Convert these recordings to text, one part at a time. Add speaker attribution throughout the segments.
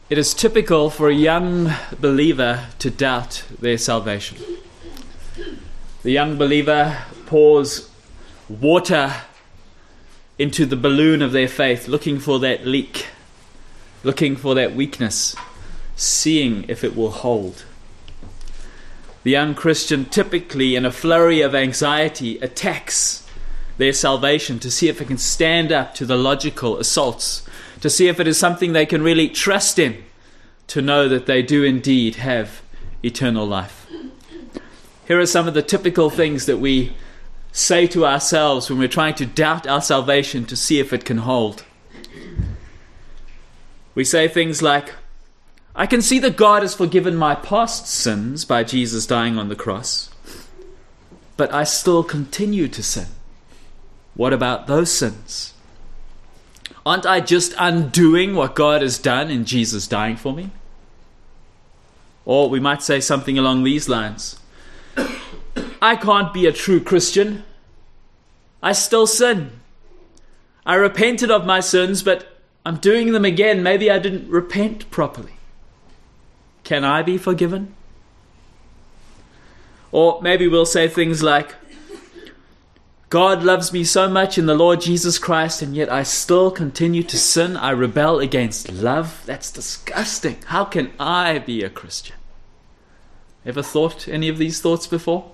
Speaker 1: It is typical for a young believer to doubt their salvation. The young believer pours water into the balloon of their faith, looking for that leak, looking for that weakness, seeing if it will hold. The young Christian typically, in a flurry of anxiety, attacks their salvation to see if it can stand up to the logical assaults, to see if it is something they can really trust in, to know that they do indeed have eternal life. Here are some of the typical things that we say to ourselves when we're trying to doubt our salvation to see if it can hold. We say things like, I can see that God has forgiven my past sins by Jesus dying on the cross, but I still continue to sin. What about those sins? Aren't I just undoing what God has done in Jesus dying for me? Or we might say something along these lines. I can't be a true Christian. I still sin. I repented of my sins, but I'm doing them again. Maybe I didn't repent properly. Can I be forgiven? Or maybe we'll say things like, God loves me so much in the Lord Jesus Christ, and yet I still continue to sin. I rebel against love. That's disgusting. How can I be a Christian? Ever thought any of these thoughts before?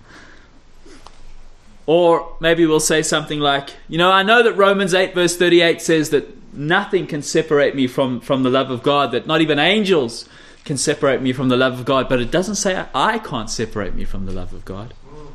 Speaker 1: Or maybe we'll say something like, I know that Romans 8 verse 38 says that nothing can separate me from the love of God, that not even angels can separate me from the love of God, but it doesn't say I can't separate me from the love of God.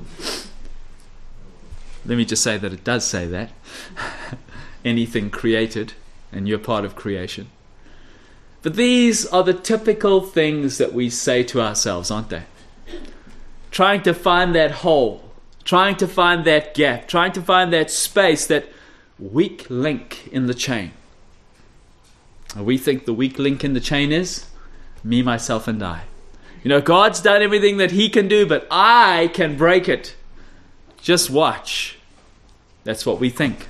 Speaker 1: Let me just say that it does say that. Anything created, and you're part of creation. But these are the typical things that we say to ourselves, aren't they? Trying to find that hole, trying to find that gap, trying to find that space, that weak link in the chain. And we think the weak link in the chain is me, myself, and I. God's done everything that He can do, but I can break it. Just watch. That's what we think.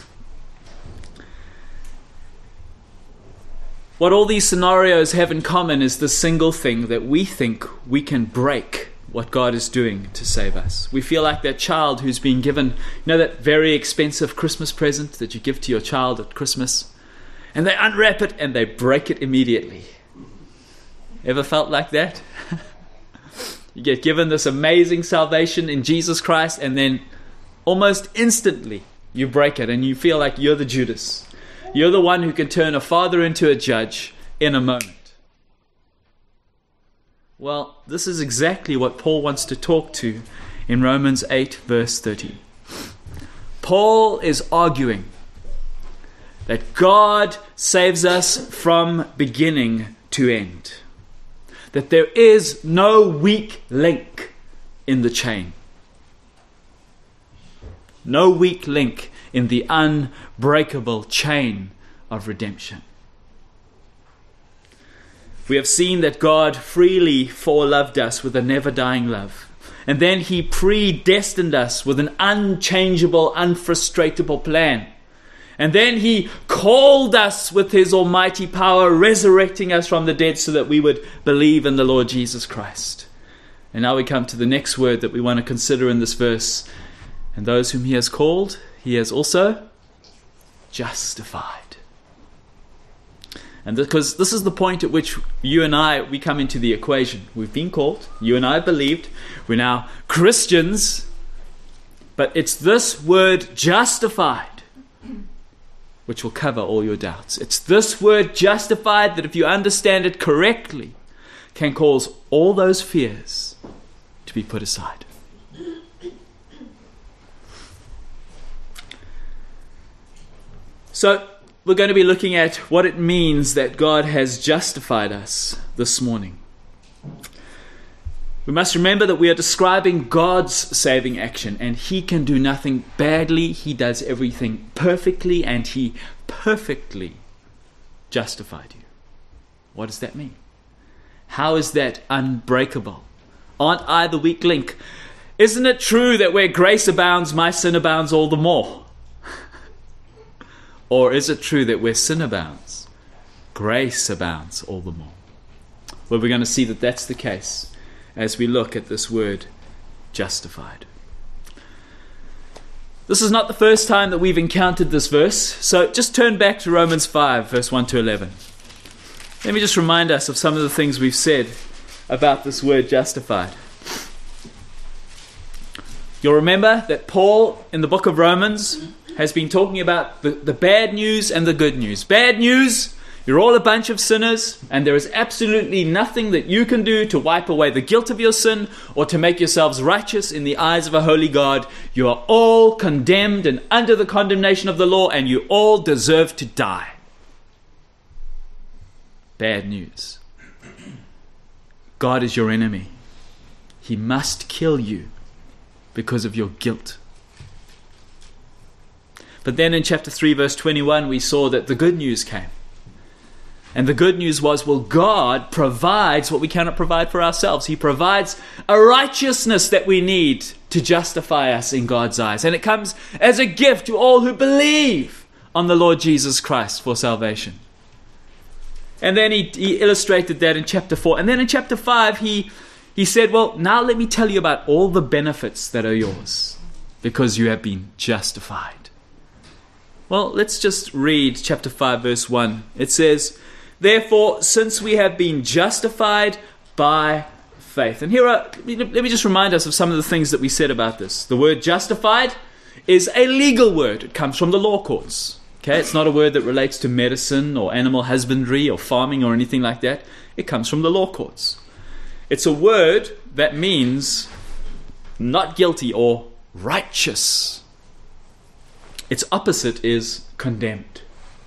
Speaker 1: What all these scenarios have in common is the single thing that we think we can break what God is doing to save us. We feel like that child who's been given, that very expensive Christmas present that you give to your child at Christmas, and they unwrap it and they break it immediately. Ever felt like that? You get given this amazing salvation in Jesus Christ, and then almost instantly you break it and you feel like you're the Judas. You're the one who can turn a father into a judge in a moment. Well, this is exactly what Paul wants to talk to in Romans 8 verse 30. Paul is arguing that God saves us from beginning to end. That there is no weak link in the chain. No weak link in the unbreakable chain of redemption. We have seen that God freely foreloved us with a never-dying love. And then He predestined us with an unchangeable, unfrustratable plan. And then He called us with His almighty power, resurrecting us from the dead so that we would believe in the Lord Jesus Christ. And now we come to the next word that we want to consider in this verse. And those whom He has called, He has also justified. And because this is the point at which you and I, we come into the equation. We've been called, you and I believed, we're now Christians, but it's this word justified which will cover all your doubts. It's this word justified that if you understand it correctly, can cause all those fears to be put aside. So, we're going to be looking at what it means that God has justified us this morning. We must remember that we are describing God's saving action, and He can do nothing badly. He does everything perfectly, and He perfectly justified you. What does that mean? How is that unbreakable? Aren't I the weak link? Isn't it true that where grace abounds, my sin abounds all the more? Or is it true that where sin abounds, grace abounds all the more. Well, we're going to see that that's the case as we look at this word justified. This is not the first time that we've encountered this verse, so just turn back to Romans 5, verse 1 to 11. Let me just remind us of some of the things we've said about this word justified. You'll remember that Paul, in the book of Romans, has been talking about the bad news and the good news. Bad news, you're all a bunch of sinners, and there is absolutely nothing that you can do to wipe away the guilt of your sin or to make yourselves righteous in the eyes of a holy God. You are all condemned and under the condemnation of the law, and you all deserve to die. Bad news. God is your enemy. He must kill you because of your guilt. But then in chapter 3, verse 21, we saw that the good news came. And the good news was, well, God provides what we cannot provide for ourselves. He provides a righteousness that we need to justify us in God's eyes. And it comes as a gift to all who believe on the Lord Jesus Christ for salvation. And then he illustrated that in chapter 4. And then in chapter 5, he said, well, now let me tell you about all the benefits that are yours because you have been justified. Well, let's just read chapter 5, verse 1. It says, therefore, since we have been justified by faith. And let me just remind us of some of the things that we said about this. The word justified is a legal word. It comes from the law courts. Okay, it's not a word that relates to medicine or animal husbandry or farming or anything like that. It comes from the law courts. It's a word that means not guilty or righteous. Its opposite is condemned.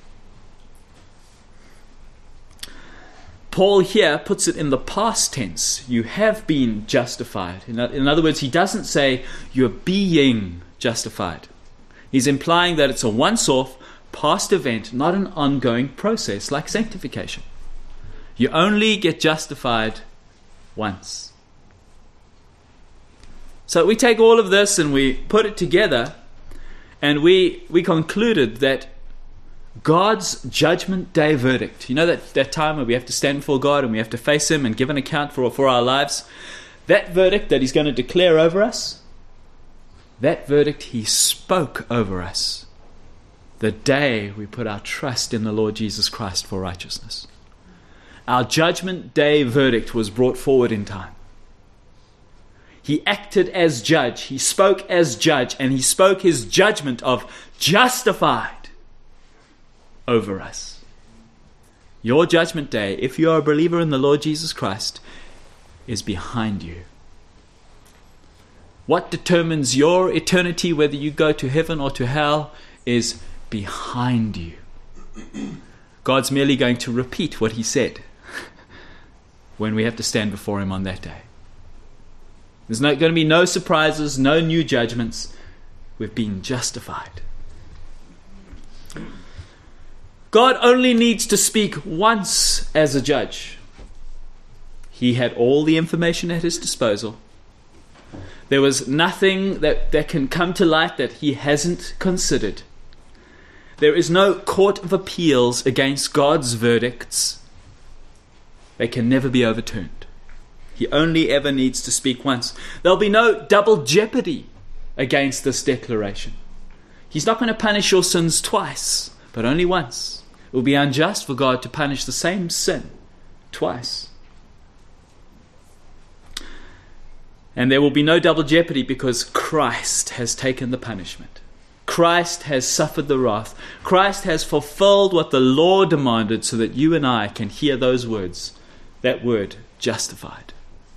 Speaker 1: Paul here puts it in the past tense. You have been justified. In other words, he doesn't say you're being justified. He's implying that it's a once-off past event, not an ongoing process like sanctification. You only get justified once. So we take all of this and we put it together, and we concluded that God's judgment day verdict, you know that time where we have to stand before God and we have to face Him and give an account for our lives, that verdict that He's going to declare over us, that verdict He spoke over us the day we put our trust in the Lord Jesus Christ for righteousness. Our judgment day verdict was brought forward in time. He acted as judge, He spoke as judge, and He spoke His judgment of justified over us. Your judgment day, if you are a believer in the Lord Jesus Christ, is behind you. What determines your eternity, whether you go to heaven or to hell, is behind you. God's merely going to repeat what He said when we have to stand before Him on that day. There's going to be no surprises, no new judgments. We've been justified. God only needs to speak once as a judge. He had all the information at His disposal. There was nothing that can come to light that He hasn't considered. There is no court of appeals against God's verdicts. They can never be overturned. He only ever needs to speak once. There'll be no double jeopardy against this declaration. He's not going to punish your sins twice, but only once. It will be unjust for God to punish the same sin twice. And there will be no double jeopardy because Christ has taken the punishment. Christ has suffered the wrath. Christ has fulfilled what the law demanded so that you and I can hear those words, that word, justified.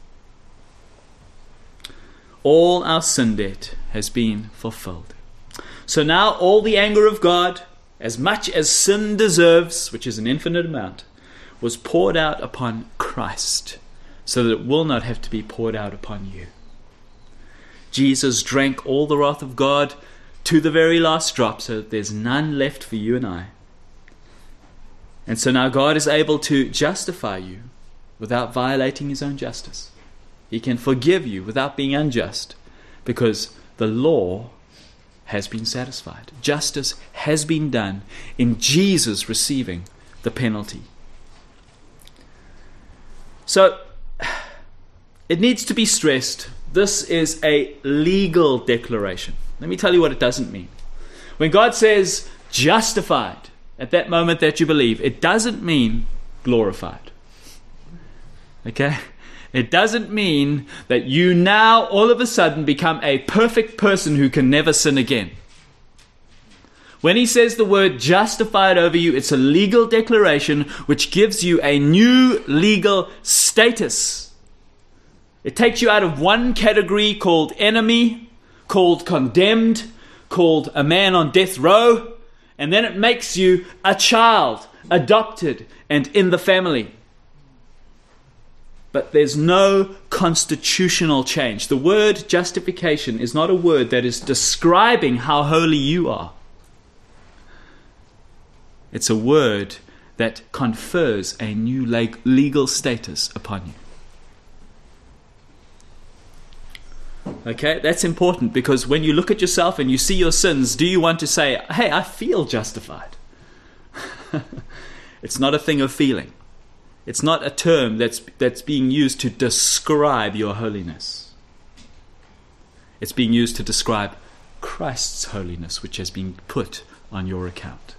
Speaker 1: All our sin debt has been fulfilled. So now all the anger of God, as much as sin deserves, which is an infinite amount, was poured out upon Christ so that it will not have to be poured out upon you. Jesus drank all the wrath of God to the very last drop so that there's none left for you and I. And so now God is able to justify you without violating His own justice. He can forgive you without being unjust because the law has been satisfied. Justice has been done in Jesus receiving the penalty So, it needs to be stressed. This is a legal declaration. Let me tell you what it doesn't mean. When God says justified at that moment that you believe, it doesn't mean glorified. Okay? It doesn't mean that you now all of a sudden become a perfect person who can never sin again. When he says the word justified over you, it's a legal declaration which gives you a new legal status. It takes you out of one category called enemy, called condemned, called a man on death row, and then it makes you a child, adopted, and in the family. But there's no constitutional change. The word justification is not a word that is describing how holy you are. It's a word that confers a new legal status upon you. Okay, that's important, because when you look at yourself and you see your sins, do you want to say, hey, I feel justified? It's not a thing of feeling. It's not a term that's being used to describe your holiness. It's being used to describe Christ's holiness, which has been put on your account.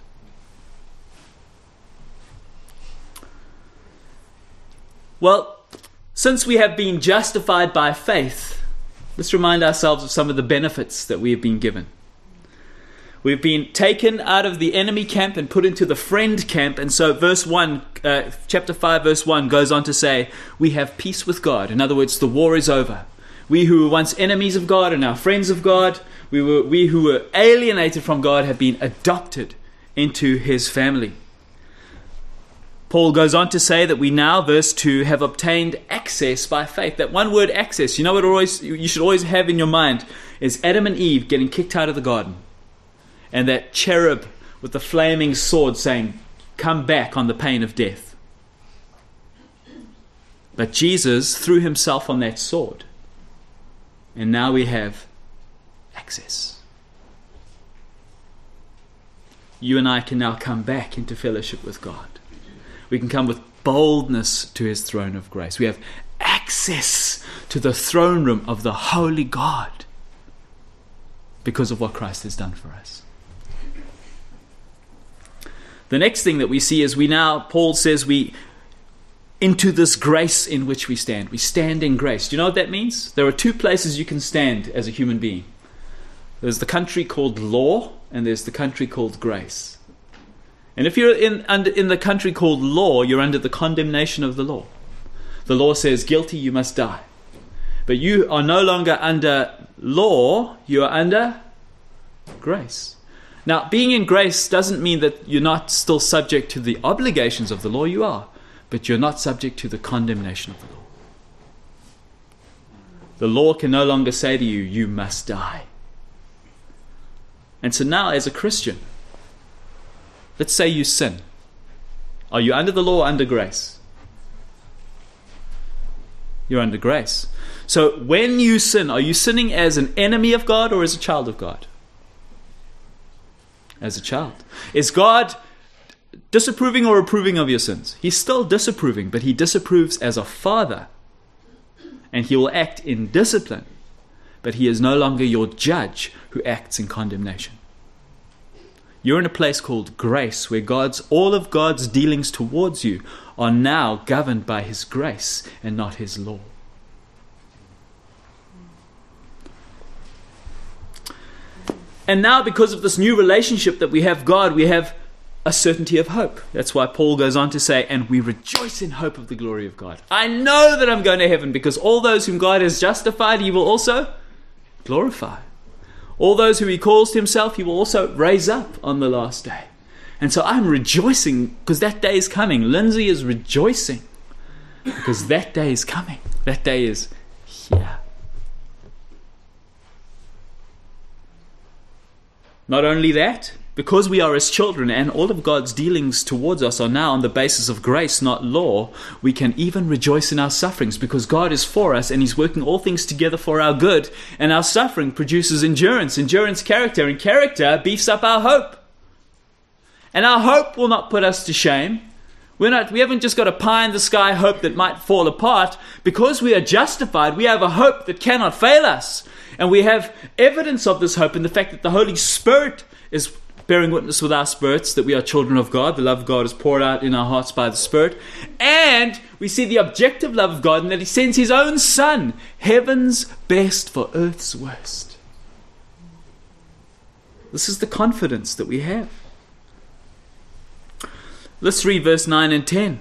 Speaker 1: Well, since we have been justified by faith, let's remind ourselves of some of the benefits that we have been given. We've been taken out of the enemy camp and put into the friend camp. And so chapter 5, verse 1 goes on to say, we have peace with God. In other words, the war is over. We who were once enemies of God are now friends of God. We who were alienated from God have been adopted into his family. Paul goes on to say that we now, verse 2, have obtained access by faith. That one word, access, you know what you should always have in your mind is Adam and Eve getting kicked out of the garden. And that cherub with the flaming sword saying, come back on the pain of death. But Jesus threw himself on that sword. And now we have access. You and I can now come back into fellowship with God. We can come with boldness to his throne of grace. We have access to the throne room of the holy God because of what Christ has done for us. The next thing that we see is Paul says into this grace in which we stand. We stand in grace. Do you know what that means? There are two places you can stand as a human being. There's the country called law, and there's the country called grace. And if you're in the country called law, you're under the condemnation of the law. The law says, guilty, you must die. But you are no longer under law, you are under grace. Now, being in grace doesn't mean that you're not still subject to the obligations of the law. You are. But you're not subject to the condemnation of the law. The law can no longer say to you, you must die. And so now, as a Christian, let's say you sin. Are you under the law or under grace? You're under grace. So when you sin, are you sinning as an enemy of God or as a child of God? As a child. Is God disapproving or approving of your sins? He's still disapproving, but he disapproves as a father. And he will act in discipline. But he is no longer your judge who acts in condemnation. You're in a place called grace, where all of God's dealings towards you are now governed by his grace and not his law. And now, because of this new relationship that we have God, we have a certainty of hope. That's why Paul goes on to say, and we rejoice in hope of the glory of God. I know that I'm going to heaven because all those whom God has justified, he will also glorify. All those who he calls to himself, he will also raise up on the last day. And so I'm rejoicing because that day is coming. Lindsay is rejoicing because that day is coming. That day is here. Not only that, because we are his children and all of God's dealings towards us are now on the basis of grace, not law, we can even rejoice in our sufferings because God is for us and he's working all things together for our good, and our suffering produces endurance, character, and character beefs up our hope. And our hope will not put us to shame. We haven't just got a pie in the sky hope that might fall apart. Because we are justified, we have a hope that cannot fail us. And we have evidence of this hope in the fact that the Holy Spirit is bearing witness with our spirits that we are children of God. The love of God is poured out in our hearts by the Spirit. And we see the objective love of God in that He sends His own Son, heaven's best for earth's worst. This is the confidence that we have. Let's read verse 9 and 10.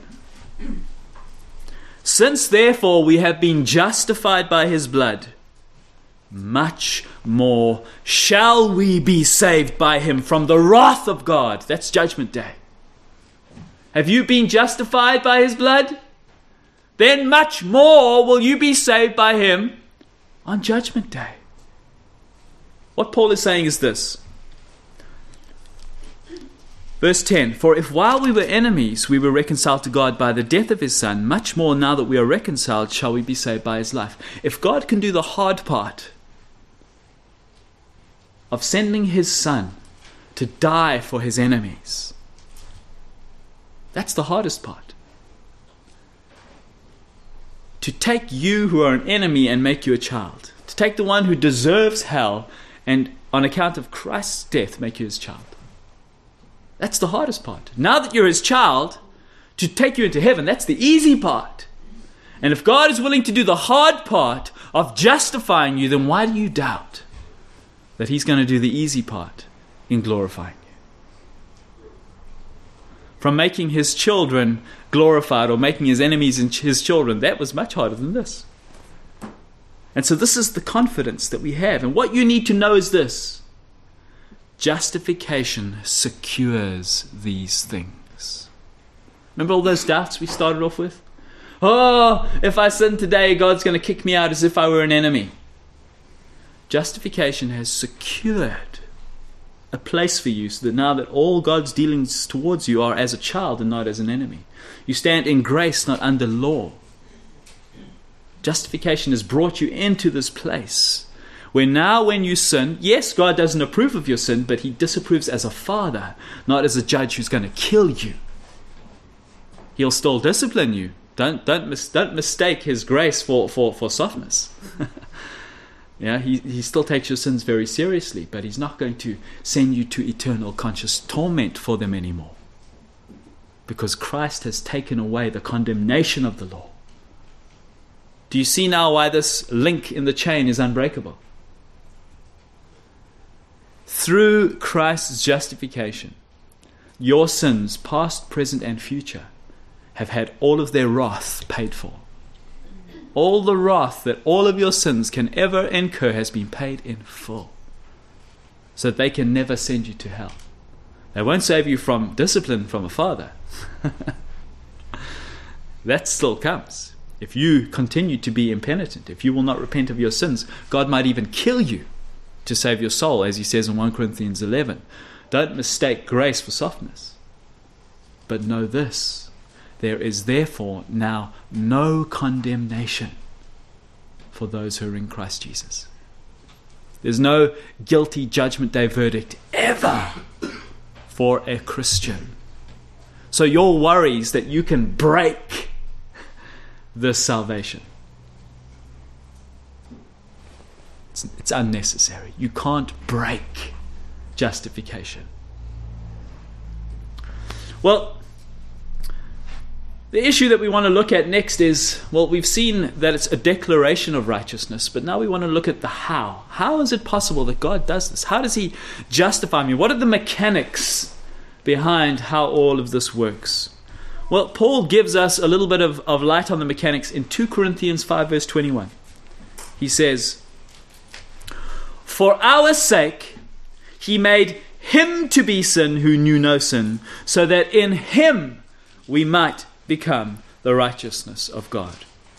Speaker 1: Since therefore we have been justified by His blood, much more shall we be saved by Him from the wrath of God. That's Judgment Day. Have you been justified by His blood? Then much more will you be saved by Him on Judgment Day. What Paul is saying is this. Verse 10, for if while we were enemies, we were reconciled to God by the death of His Son, much more now that we are reconciled, shall we be saved by His life. If God can do the hard part of sending His Son to die for His enemies, that's the hardest part. To take you who are an enemy and make you a child. To take the one who deserves hell and on account of Christ's death make you His child. That's the hardest part. Now that you're His child, to take you into heaven, that's the easy part. And if God is willing to do the hard part of justifying you, then why do you doubt that He's going to do the easy part in glorifying you? From making His children glorified or making His enemies His children, that was much harder than this. And so this is the confidence that we have. And what you need to know is this. Justification secures these things. Remember all those doubts we started off with? Oh, if I sin today, God's going to kick me out as if I were an enemy. Justification has secured a place for you so that now that all God's dealings towards you are as a child and not as an enemy. You stand in grace, not under law. Justification has brought you into this place where now when you sin, yes, God doesn't approve of your sin, but He disapproves as a father, not as a judge who's going to kill you. He'll still discipline you. Don't mistake His grace for softness. Yeah, he still takes your sins very seriously, but He's not going to send you to eternal conscious torment for them anymore. Because Christ has taken away the condemnation of the law. Do you see now why this link in the chain is unbreakable? Through Christ's justification, your sins, past, present, and future, have had all of their wrath paid for. All the wrath that all of your sins can ever incur has been paid in full. So that they can never send you to hell. They won't save you from discipline from a father. That still comes. If you continue to be impenitent, if you will not repent of your sins, God might even kill you to save your soul, as He says in 1 Corinthians 11. Don't mistake grace for softness. But know this, there is therefore now no condemnation for those who are in Christ Jesus. There's no guilty judgment day verdict ever for a Christian. So your worries that you can break this salvation, it's unnecessary. You can't break justification. Well, the issue that we want to look at next is, well, we've seen that it's a declaration of righteousness, but now we want to look at the how. How is it possible that God does this? How does He justify me? What are the mechanics behind how all of this works? Well, Paul gives us a little bit of light on the mechanics in 2 Corinthians 5 verse 21. He says, for our sake He made Him to be sin who knew no sin, so that in Him we might become the righteousness of God.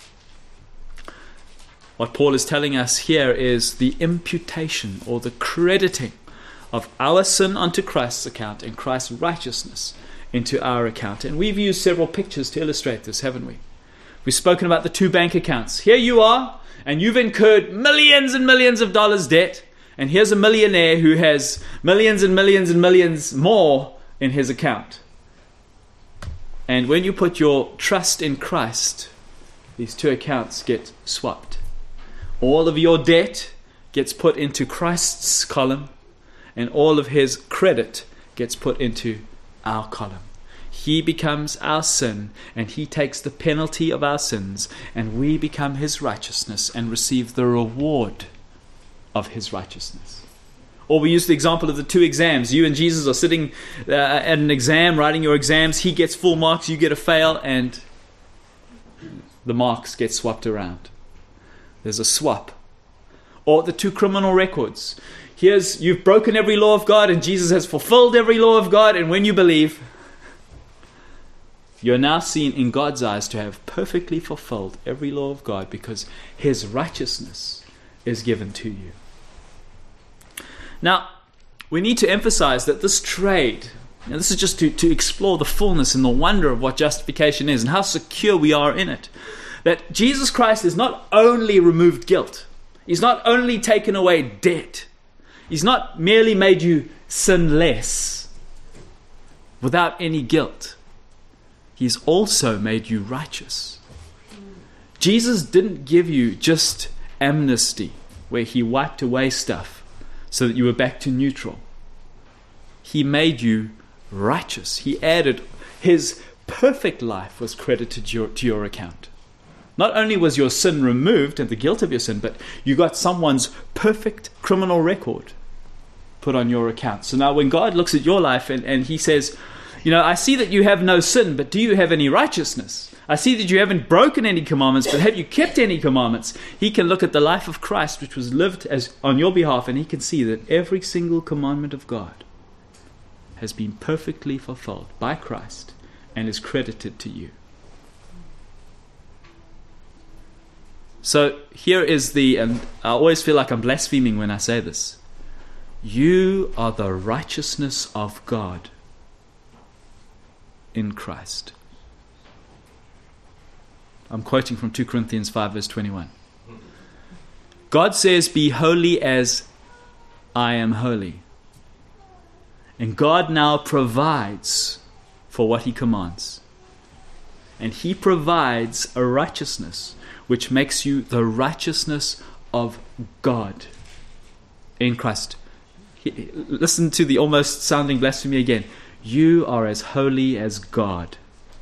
Speaker 1: What Paul is telling us here is the imputation or the crediting of our sin onto Christ's account and Christ's righteousness into our account. And we've used several pictures to illustrate this, haven't we? We've spoken about the 2 bank accounts. Here you are, and you've incurred millions and millions of dollars debt, and here's a millionaire who has millions and millions and millions more in his account. And when you put your trust in Christ, these two accounts get swapped. All of your debt gets put into Christ's column, and all of his credit gets put into our column. He becomes our sin, and he takes the penalty of our sins, and we become his righteousness and receive the reward of his righteousness. Or we use the example of the two exams. You and Jesus are sitting at an exam, writing your exams. He gets full marks, you get a fail, and the marks get swapped around. There's a swap. Or the two criminal records. You've broken every law of God, and Jesus has fulfilled every law of God, and when you believe, you're now seen in God's eyes to have perfectly fulfilled every law of God, because his righteousness is given to you. Now, we need to emphasize that this trade, and this is just to explore the fullness and the wonder of what justification is and how secure we are in it, that Jesus Christ has not only removed guilt, he's not only taken away debt, he's not merely made you sinless without any guilt. He's also made you righteous. Jesus didn't give you just amnesty, where he wiped away stuff so that you were back to neutral. He made you righteous. He added his perfect life was credited to your account. Not only was your sin removed and the guilt of your sin, but you got someone's perfect criminal record put on your account. So now when God looks at your life and he says, I see that you have no sin, but do you have any righteousness? I see that you haven't broken any commandments, but have you kept any commandments? He can look at the life of Christ, which was lived as on your behalf, and he can see that every single commandment of God has been perfectly fulfilled by Christ and is credited to you. So here is and I always feel like I'm blaspheming when I say this. You are the righteousness of God in Christ. I'm quoting from 2 Corinthians 5 verse 21. God says, be holy as I am holy. And God now provides for what he commands. And he provides a righteousness which makes you the righteousness of God in Christ. Listen to the almost sounding blasphemy again. You are as holy as God.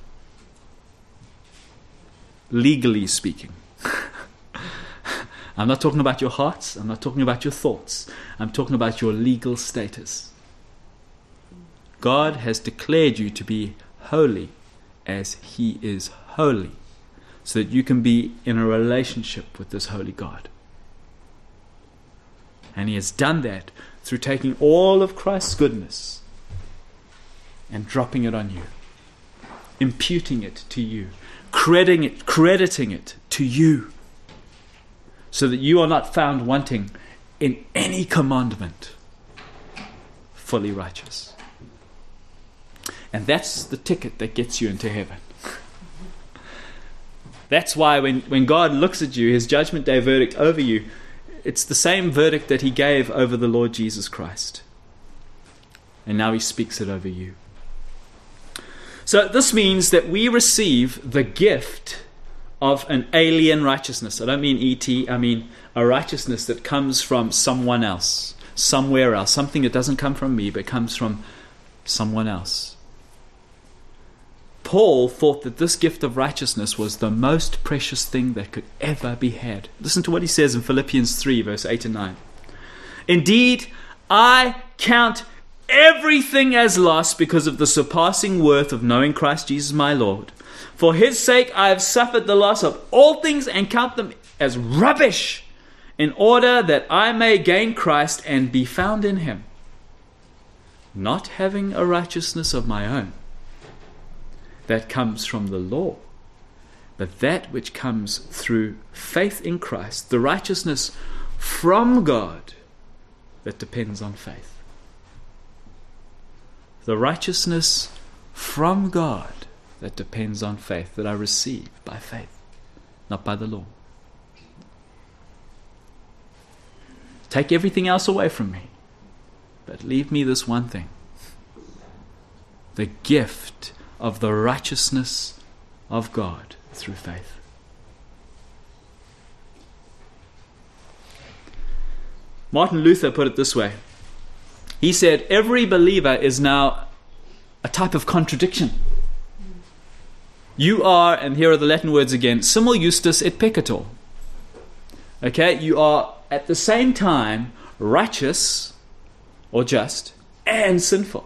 Speaker 1: Legally speaking. I'm not talking about your hearts. I'm not talking about your thoughts. I'm talking about your legal status. God has declared you to be holy as he is holy, so that you can be in a relationship with this holy God. And he has done that through taking all of Christ's goodness and dropping it on you, imputing it to you, crediting it to you, so that you are not found wanting in any commandment, fully righteous. And that's the ticket that gets you into heaven. That's why when God looks at you, his judgment day verdict over you, it's the same verdict that he gave over the Lord Jesus Christ. And now he speaks it over you. So this means that we receive the gift of an alien righteousness. I don't mean E.T., I mean a righteousness that comes from someone else, somewhere else, something that doesn't come from me, but comes from someone else. Paul thought that this gift of righteousness was the most precious thing that could ever be had. Listen to what he says in Philippians 3, verse 8 and 9. Indeed, I count everything as loss because of the surpassing worth of knowing Christ Jesus my Lord. For his sake I have suffered the loss of all things and count them as rubbish, in order that I may gain Christ and be found in him, not having a righteousness of my own that comes from the law, but that which comes through faith in Christ, the righteousness from God that depends on faith. The righteousness from God that depends on faith, that I receive by faith, not by the law. Take everything else away from me, but leave me this one thing: the gift of the righteousness of God through faith. Martin Luther put it this way. He said, every believer is now a type of contradiction. You are, and here are the Latin words again, simul justus et peccator. Okay, you are at the same time righteous or just and sinful.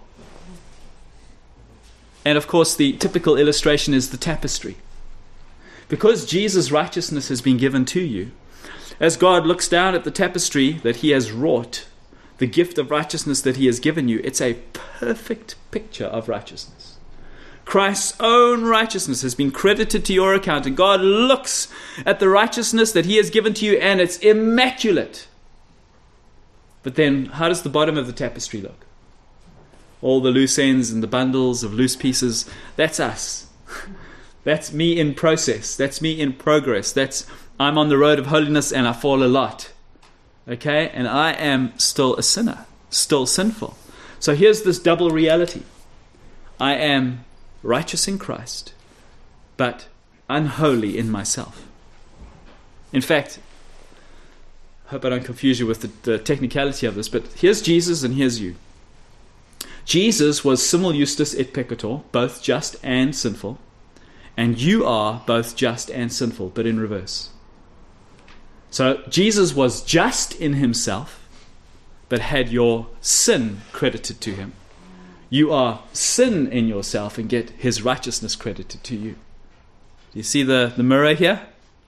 Speaker 1: And of course, the typical illustration is the tapestry. Because Jesus' righteousness has been given to you, as God looks down at the tapestry that he has wrought, the gift of righteousness that he has given you, it's a perfect picture of righteousness. Christ's own righteousness has been credited to your account, and God looks at the righteousness that he has given to you, and it's immaculate. But then, how does the bottom of the tapestry look? All the loose ends and the bundles of loose pieces, that's us. That's me in process. That's me in progress. I'm on the road of holiness and I fall a lot. Okay? And I am still a sinner, still sinful. So here's this double reality. I am righteous in Christ, but unholy in myself. In fact, I hope I don't confuse you with the technicality of this, but here's Jesus and here's you. Jesus was simul justus et peccator, both just and sinful, and you are both just and sinful, but in reverse. So Jesus was just in himself, but had your sin credited to him. You are sin in yourself and get his righteousness credited to you. Do you see the mirror here?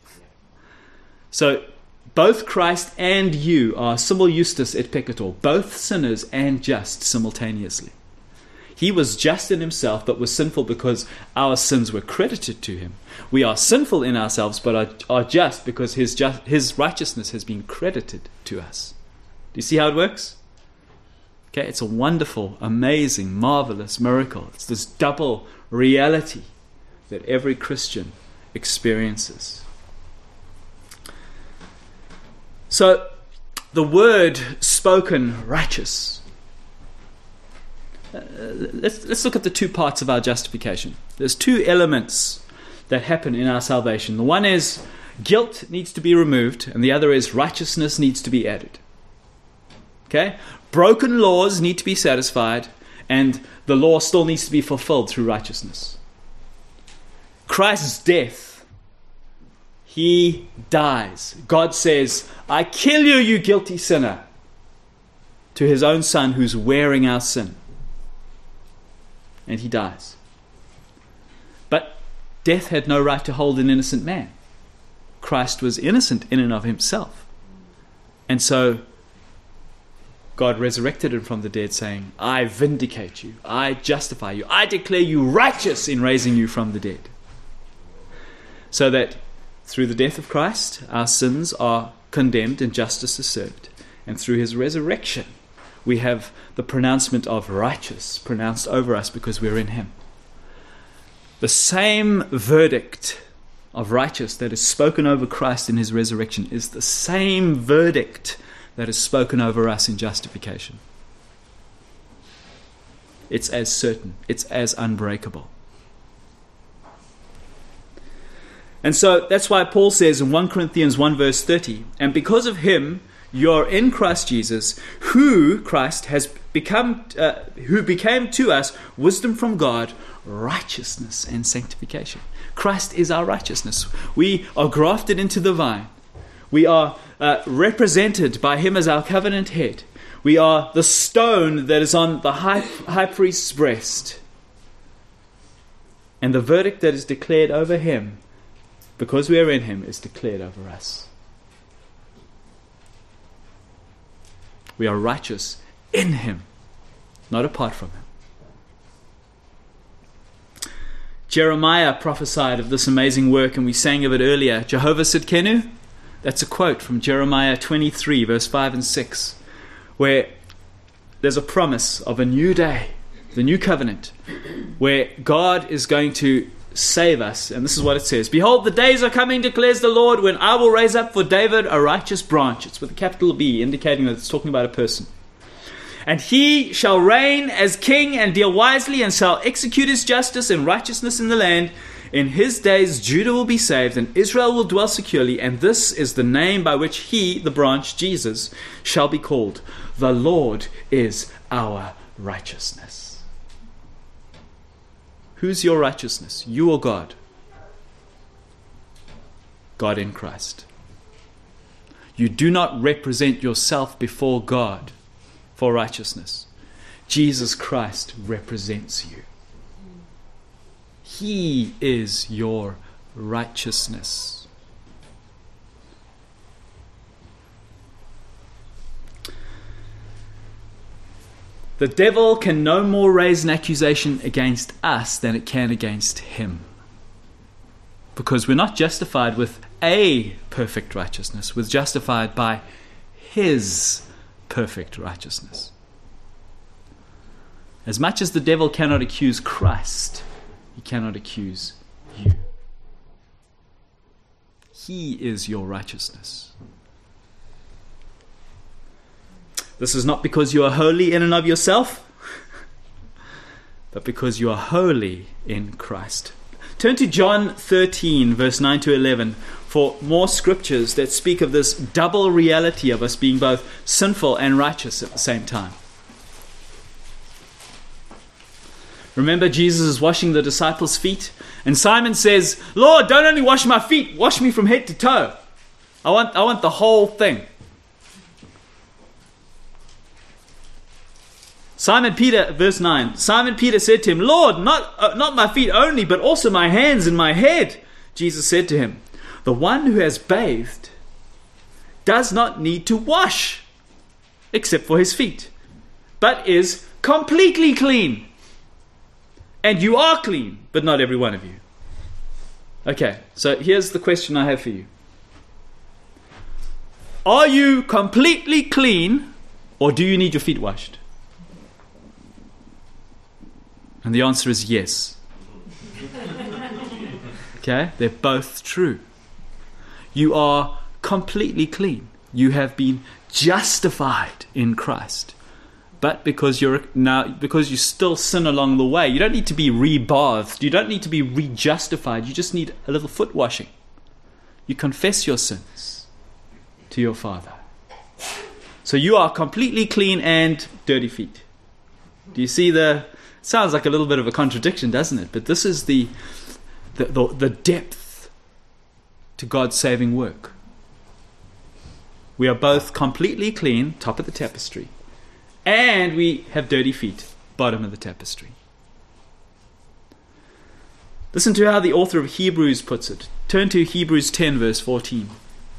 Speaker 1: So both Christ and you are simul justus et peccator, both sinners and just simultaneously. He was just in himself, but was sinful because our sins were credited to him. We are sinful in ourselves, but are just because his righteousness has been credited to us. Do you see how it works? Okay, it's a wonderful, amazing, marvelous miracle. It's this double reality that every Christian experiences. So, the word spoken righteous. Let's look at the two parts of our justification. There's two elements that happen in our salvation. The one is guilt needs to be removed, and the other is righteousness needs to be added. Okay? Broken laws need to be satisfied, and the law still needs to be fulfilled through righteousness. Christ's death, he dies. God says, I kill you, you guilty sinner, to his own son who's wearing our sin. And he dies. But death had no right to hold an innocent man. Christ was innocent in and of himself. And so God resurrected him from the dead, saying, I vindicate you, I justify you, I declare you righteous in raising you from the dead. So that through the death of Christ, our sins are condemned and justice is served. And through his resurrection, we have the pronouncement of righteous pronounced over us because we're in him. The same verdict of righteous that is spoken over Christ in his resurrection is the same verdict that is spoken over us in justification. It's as certain. It's as unbreakable. And so that's why Paul says in 1 Corinthians 1 verse 30, and because of him, you're in Christ Jesus, who Christ has become, who became to us wisdom from God, righteousness and sanctification. Christ is our righteousness. We are grafted into the vine. We are represented by him as our covenant head. We are the stone that is on the high priest's breast. And the verdict that is declared over him, because we are in him, is declared over us. We are righteous in him, not apart from him. Jeremiah prophesied of this amazing work, and we sang of it earlier. Jehovah Sidkenu, that's a quote from Jeremiah 23, verse 5 and 6, where there's a promise of a new day, the new covenant, where God is going to save us. And this is what it says. Behold, the days are coming, declares the Lord, when I will raise up for David a righteous branch. It's with a capital B, indicating that it's talking about a person. And he shall reign as king and deal wisely and shall execute his justice and righteousness in the land. In his days Judah will be saved and Israel will dwell securely. And this is the name by which he, the branch, Jesus, shall be called. The Lord is our righteousness. Who's your righteousness? You or God? God in Christ. You do not represent yourself before God for righteousness. Jesus Christ represents you. He is your righteousness. The devil can no more raise an accusation against us than it can against him. Because we're not justified with a perfect righteousness. We're justified by his perfect righteousness. As much as the devil cannot accuse Christ, he cannot accuse you. He is your righteousness. This is not because you are holy in and of yourself, but because you are holy in Christ. Turn to John 13, verse 9 to 11, for more scriptures that speak of this double reality of us being both sinful and righteous at the same time. Remember, Jesus is washing the disciples' feet, and Simon says, "Lord, don't only wash my feet, wash me from head to toe. I want the whole thing." Simon Peter, verse 9, Simon Peter said to him, "Lord, not my feet only, but also my hands and my head." Jesus said to him, "The one who has bathed does not need to wash except for his feet, but is completely clean. And you are clean, but not every one of you." Okay, so here's the question I have for you. Are you completely clean, or do you need your feet washed? And the answer is yes. Okay, they're both true. You are completely clean. You have been justified in Christ. But because you still sin along the way, you don't need to be rebathed. You don't need to be rejustified. You just need a little foot washing. You confess your sins to your Father. So you are completely clean and dirty feet. Do you see sounds like a little bit of a contradiction, doesn't it? But this is the depth to God's saving work. We are both completely clean, top of the tapestry, and we have dirty feet, bottom of the tapestry. Listen to how the author of Hebrews puts it. Turn to Hebrews 10, verse 14.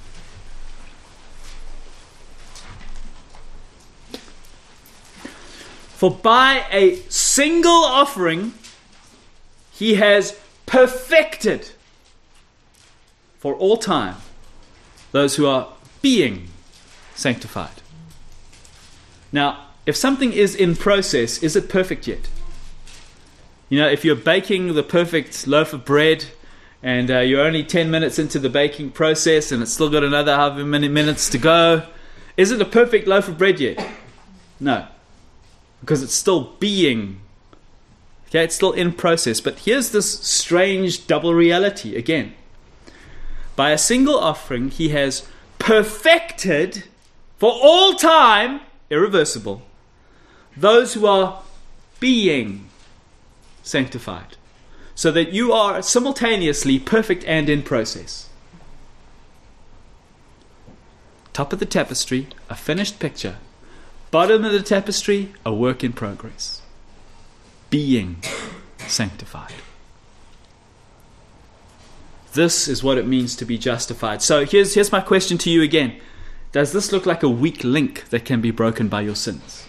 Speaker 1: For by a single offering he has perfected for all time those who are being sanctified. Now, if something is in process, is it perfect yet? You know, if you're baking the perfect loaf of bread and you're only 10 minutes into the baking process and it's still got another however many minutes to go, is it a perfect loaf of bread yet? No. Because it's still being. Okay, it's still in process. But here's this strange double reality again. By a single offering, he has perfected for all time, irreversible, those who are being sanctified. So that you are simultaneously perfect and in process. Top of the tapestry, a finished picture. Bottom of the tapestry, a work in progress. Being sanctified. This is what it means to be justified. So here's my question to you again. Does this look like a weak link that can be broken by your sins?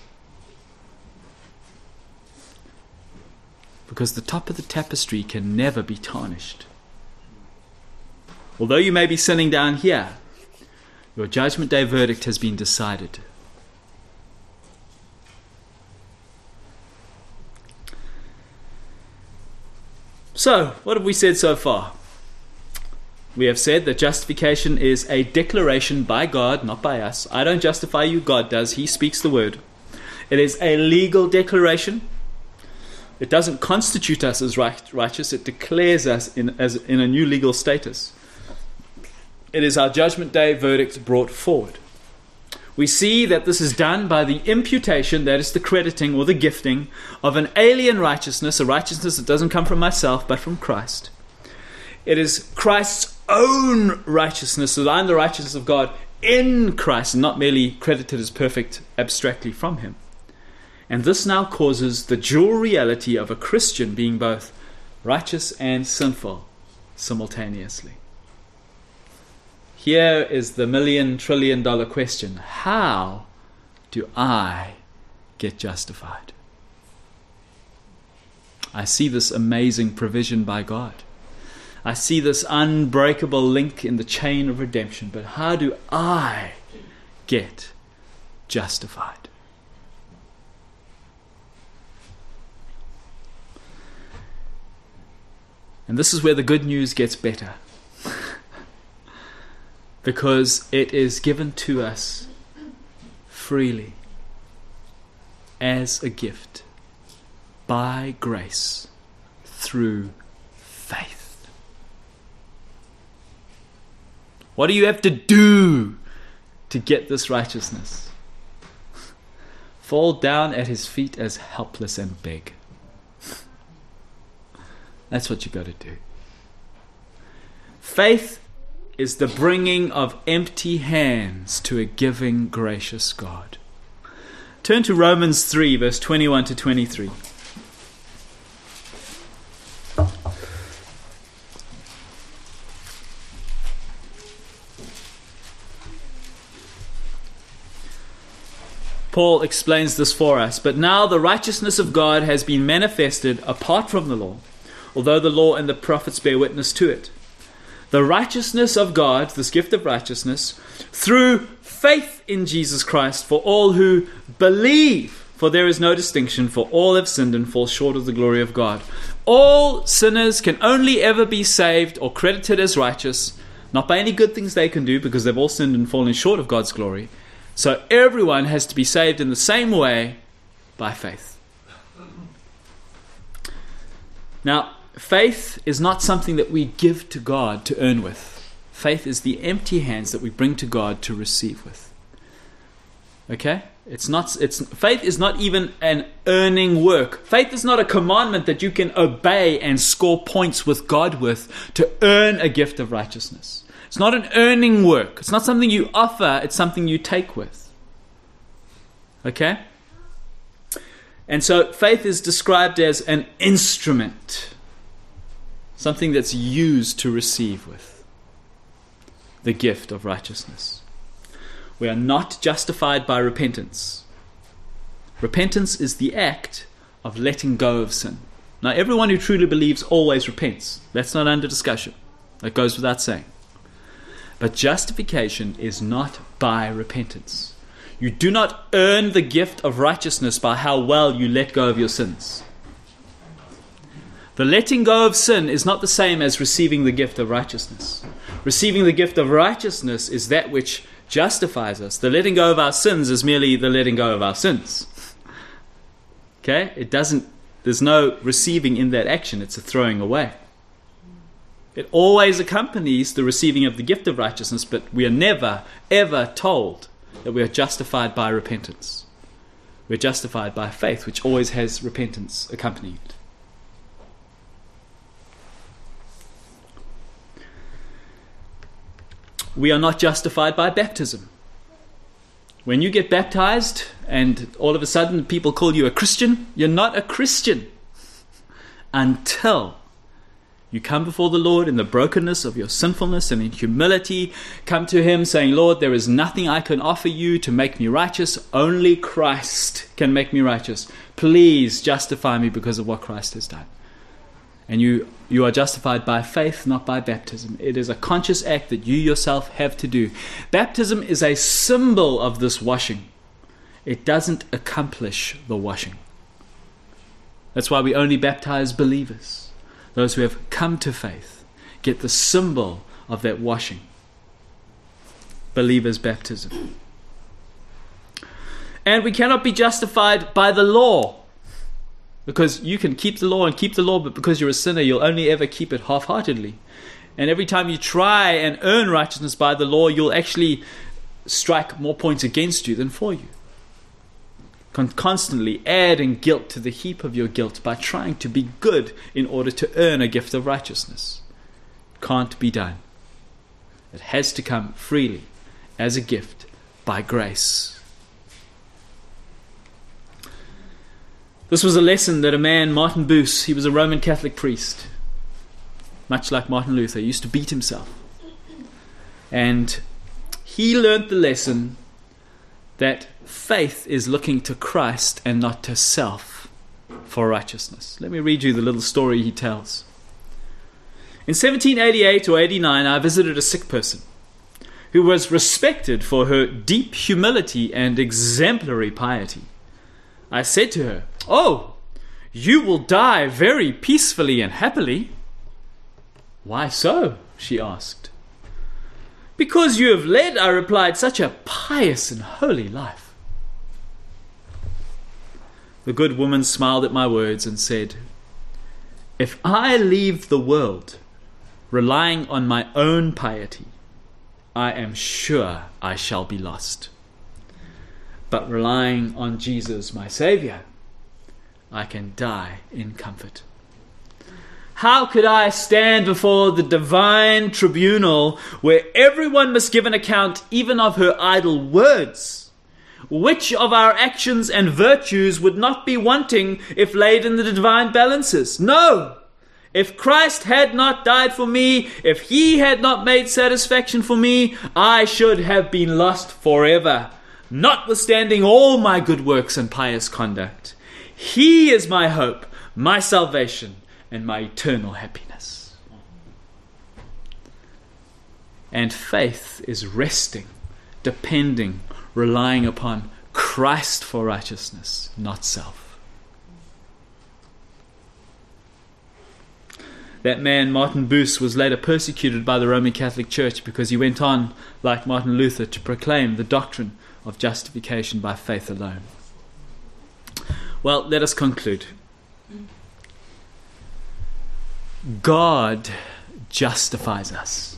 Speaker 1: Because the top of the tapestry can never be tarnished. Although you may be sinning down here, your judgment day verdict has been decided. So, what have we said so far? We have said that justification is a declaration by God, not by us. I don't justify you, God does. He speaks the word. It is a legal declaration. It doesn't constitute us as righteous. It declares us in a new legal status. It is our judgment day verdict brought forward. We see that this is done by the imputation, that is the crediting or the gifting of an alien righteousness, a righteousness that doesn't come from myself but from Christ. It is Christ's own righteousness, so that I'm the righteousness of God in Christ, and not merely credited as perfect abstractly from Him. And this now causes the dual reality of a Christian being both righteous and sinful simultaneously. Here is the $1 trillion question. How do I get justified? I see this amazing provision by God. I see this unbreakable link in the chain of redemption. But how do I get justified? And this is where the good news gets better. Because it is given to us freely as a gift by grace through faith. What do you have to do to get this righteousness? Fall down at His feet as helpless and beg. That's what you got to do. Faith is the bringing of empty hands to a giving, gracious God. Turn to Romans 3, verse 21 to 23. Paul explains this for us. But now the righteousness of God has been manifested apart from the law, although the law and the prophets bear witness to it. The righteousness of God, this gift of righteousness, through faith in Jesus Christ for all who believe. For there is no distinction, for all have sinned and fall short of the glory of God. All sinners can only ever be saved or credited as righteous, not by any good things they can do, because they've all sinned and fallen short of God's glory. So everyone has to be saved in the same way, by faith. Now, faith is not something that we give to God to earn with. Faith is the empty hands that we bring to God to receive with. Okay? Faith is not even an earning work. Faith is not a commandment that you can obey and score points with God with to earn a gift of righteousness. It's not an earning work. It's not something you offer. It's something you take with. Okay? And so faith is described as an instrument. Something that's used to receive with the gift of righteousness. We are not justified by repentance. Repentance is the act of letting go of sin. Now, everyone who truly believes always repents. That's not under discussion. That goes without saying. But justification is not by repentance. You do not earn the gift of righteousness by how well you let go of your sins. The letting go of sin is not the same as receiving the gift of righteousness. Receiving the gift of righteousness is that which justifies us. The letting go of our sins is merely the letting go of our sins. Okay? There's no receiving in that action. It's a throwing away. It always accompanies the receiving of the gift of righteousness, but we are never, ever told that we are justified by repentance. We're justified by faith, which always has repentance accompanied. We are not justified by baptism. When you get baptized and all of a sudden people call you a Christian, you're not a Christian until you come before the Lord in the brokenness of your sinfulness and in humility. Come to Him saying, Lord, there is nothing I can offer you to make me righteous. Only Christ can make me righteous. Please justify me because of what Christ has done. And you are justified by faith, not by baptism. It is a conscious act that you yourself have to do. Baptism is a symbol of this washing. It doesn't accomplish the washing. That's why we only baptize believers. Those who have come to faith get the symbol of that washing. Believers' baptism. And we cannot be justified by the law. Because you can keep the law and keep the law, but because you're a sinner, you'll only ever keep it half-heartedly. And every time you try and earn righteousness by the law, you'll actually strike more points against you than for you. Constantly adding guilt to the heap of your guilt by trying to be good in order to earn a gift of righteousness. Can't be done. It has to come freely as a gift by grace. This was a lesson that a man, Martin Boos, he was a Roman Catholic priest, much like Martin Luther, he used to beat himself. And he learned the lesson that faith is looking to Christ and not to self for righteousness. Let me read you the little story he tells. In 1788 or 89, I visited a sick person who was respected for her deep humility and exemplary piety. I said to her, "Oh, you will die very peacefully and happily." "Why so?" she asked. "Because you have led," I replied, "such a pious and holy life." The good woman smiled at my words and said, "If I leave the world relying on my own piety, I am sure I shall be lost. But relying on Jesus, my Saviour, I can die in comfort. How could I stand before the divine tribunal where everyone must give an account even of her idle words? Which of our actions and virtues would not be wanting if laid in the divine balances? No! If Christ had not died for me, if he had not made satisfaction for me, I should have been lost forever, notwithstanding all my good works and pious conduct. He is my hope, my salvation, and my eternal happiness." And faith is resting, depending, relying upon Christ for righteousness, not self. That man, Martin Boos, was later persecuted by the Roman Catholic Church because he went on, like Martin Luther, to proclaim the doctrine of justification by faith alone. Well, let us conclude. God justifies us.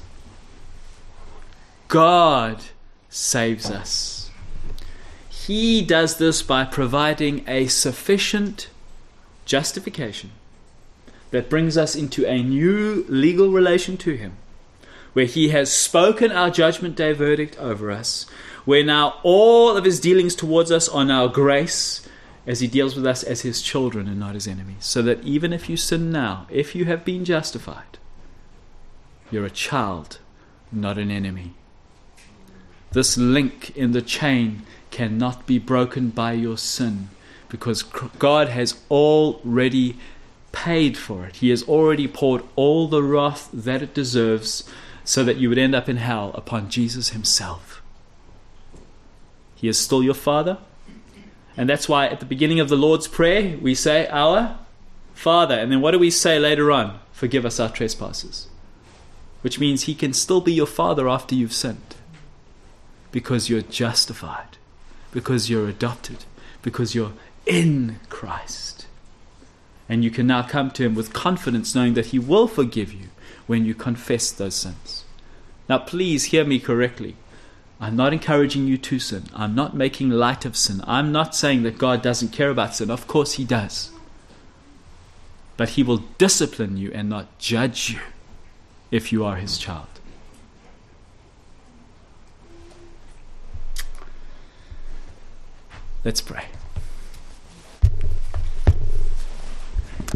Speaker 1: God saves us. He does this by providing a sufficient justification that brings us into a new legal relation to him, where he has spoken our judgment day verdict over us, where now all of his dealings towards us are now grace, as he deals with us as his children and not his enemies. So that even if you sin now, if you have been justified, you're a child, not an enemy. This link in the chain cannot be broken by your sin, because God has already paid for it. He has already poured all the wrath that it deserves so that you would end up in hell upon Jesus himself. He is still your Father. And that's why at the beginning of the Lord's Prayer, we say, "Our Father." And then what do we say later on? "Forgive us our trespasses." Which means he can still be your Father after you've sinned. Because you're justified. Because you're adopted. Because you're in Christ. And you can now come to him with confidence, knowing that he will forgive you when you confess those sins. Now please hear me correctly. I'm not encouraging you to sin. I'm not making light of sin. I'm not saying that God doesn't care about sin. Of course he does. But he will discipline you and not judge you if you are his child. Let's pray.